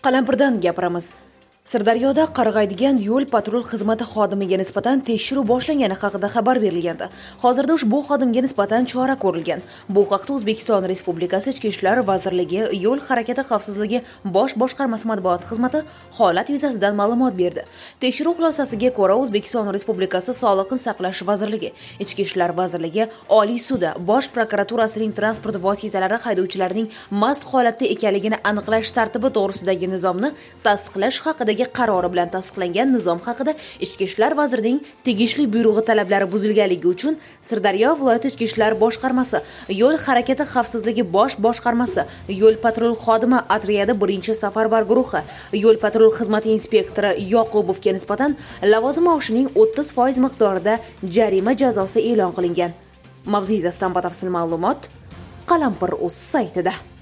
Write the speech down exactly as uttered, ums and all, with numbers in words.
Qalampirdan gapiramiz. Sirdaryoda qarg'aydigan yo'l patrul xizmati xodimiga nisbatan tekshiruv boshlangani haqida xabar berilgandi. Hozirda ushbu xodimga nisbatan chora ko'rilgan. Bu haqda O'zbekiston Respublikasi Ichki ishlar vazirligi Yo'l harakati xavfsizligi bosh boshqarmasi matbuot xizmati holat yuzasidan ma'lumot berdi. Tekshiruv xulosasiga ko'ra, O'zbekiston Respublikasi Sog'liqni saqlash vazirligi, Ichki ishlar vazirligi, Oliy sudi, Bosh prokuraturasining transport vositalari haydovchilarining mast holatda ekanligini aniqlash tartibi to'g'risidagi nizomni tasdiqlash haqida qarori bilan tasdiqlangan nizom haqida Ichki ishlar vazirining tegishli buyrug'i talablari buzilganligi uchun Sirdaryo viloyati Ichki ishlar boshqarmasi, Yo'l harakati xavfsizligi bosh boshqarmasi, Yo'l patrul xodimi otryadi birinchi safarbar guruhi, Yo'l patrul xizmati inspektori Yoqubovga nisbatan lavozim maoshining o'ttiz foiz miqdorida jarima jazosi e'lon qilingan. Mavzu yuzasidan batafsil ma'lumot Qalampir.uz saytida.